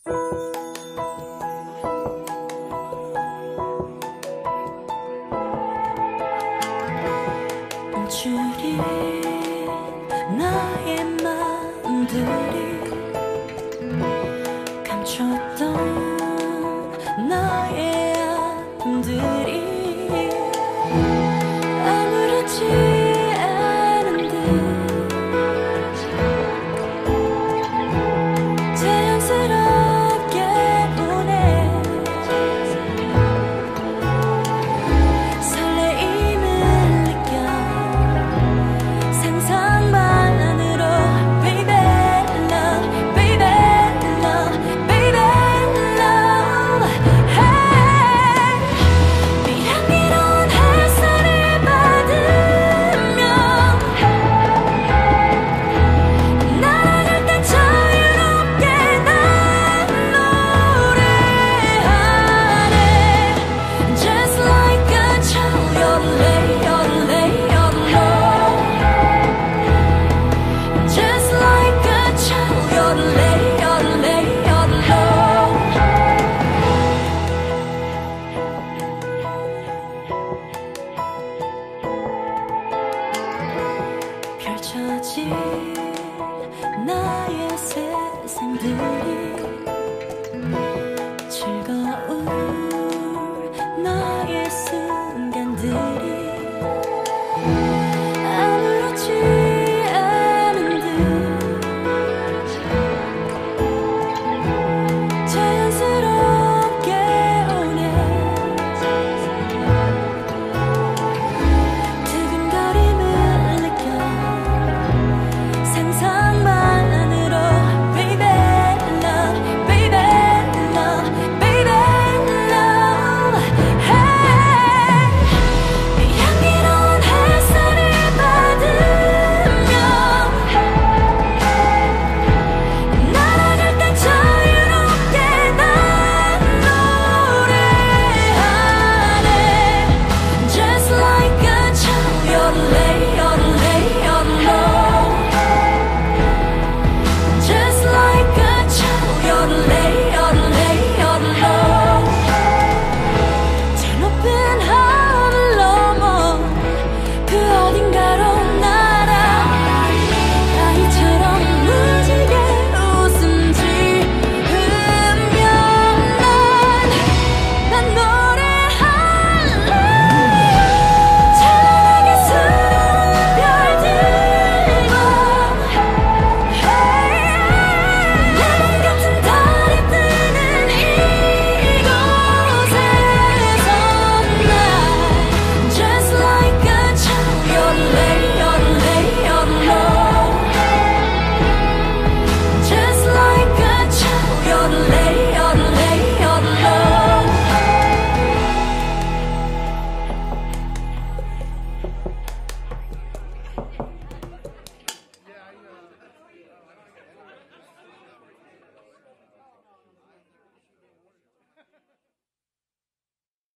줄이 나의 마음들이 감췄던 나의 아픔들이 아무렇지 않은 듯 자연스럽게 보내 설레임을 느껴 상상만으로 baby love baby love baby love hey 네 향기로운 햇살을 받으며 날아갈 때 자유롭게 난 노래하네 Just like a child yodelay yodelay yodelay Just like a child yodelay yodelay yodelay 펼쳐진 나의 세상들이